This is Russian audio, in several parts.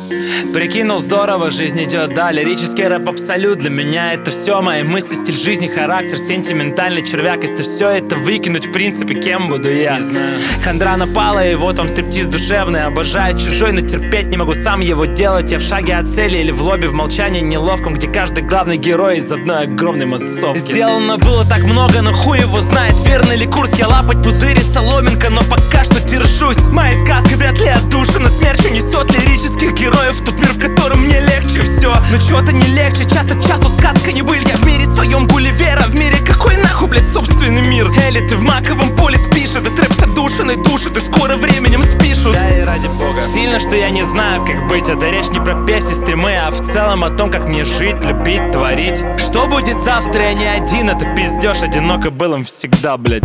Прикинул, здорово, жизнь идет, да. Лирический рэп абсолют, для меня это все. Мои мысли, стиль жизни, характер, сентиментальный червяк. Если все это выкинуть, в принципе, кем буду я? Не знаю. Хандра напала, и вот вам стриптиз душевный. Обожаю чужой, но терпеть не могу сам его делать. Я в шаге от цели или в лобби, в молчании неловком, где каждый главный герой из одной огромной массовки. Сделано было так много, но хуй его знает, верный ли курс. Я лапать пузыри, соломинка, но пока что держусь. Мои сказки вряд ли отдушина, смертью несет лирических героев в тот мир, в котором мне легче все. Но чего-то не легче, час от часу сказка не быль. Я в мире своем Гулливера, в мире какой нахуй, блядь, собственный мир. Элли, ты в маковом поле спишь, да трэп с отдушиной душит, и скоро временем спишут. Да и ради бога. Сильно, что я не знаю, как быть. Это речь не про песни, стримы, а в целом о том, как мне жить, любить, творить. Что будет завтра, я не один, это пиздеж, одиноко был им всегда, блядь.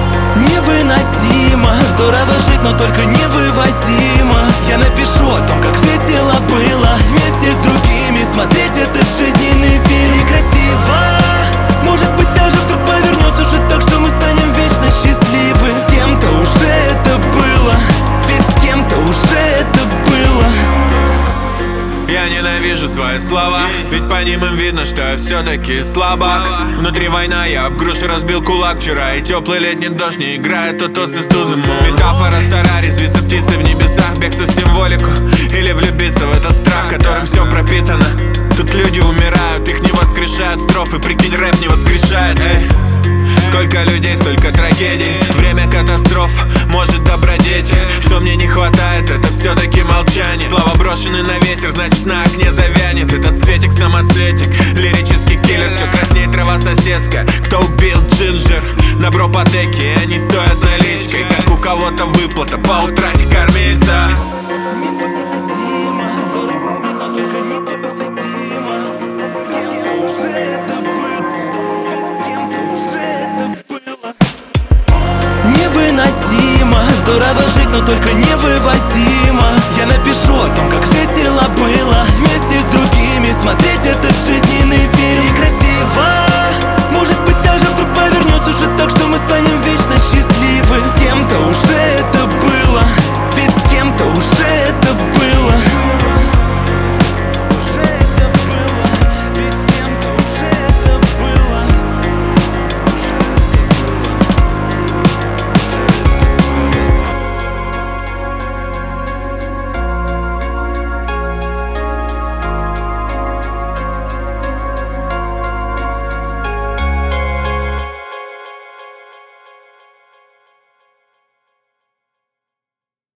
Невыносимо, здорово жить, но только невывозимо. Я напишу о том, как весело было вместе с другими смотреть этот жизненный фильм. И красиво, может быть, даже вдруг повернется уже так, что мы станем вечно счастливы. С кем-то уже это было, ведь с кем-то уже это было. Я ненавижу свои слова, ведь по ним им видно, что я все-таки слабак. Внутри война, я об груши разбил кулак вчера, и теплый летний дождь не играет то тосты с тузом. Метафора стара, резвится птицы в небесах, бегство в символику или влюбиться в этот страх, которым все пропитано. Тут люди умирают, их не воскрешают строфы, прикинь, рэп не воскрешает, эй. Сколько людей, столько трагедий, время катастроф, может добродеть. Что мне не хватает, это все-таки молчание. Слова брошены на ветер, значит на окне завянет. Этот цветик, самоцветик, лирический киллер. Все краснеет трава соседская. Кто убил Джинджер на бропотеке, и они стоят наличкой, как у кого-то выплата по утрате кормильца. Невыносимо, здорово жить, но только невывозимо.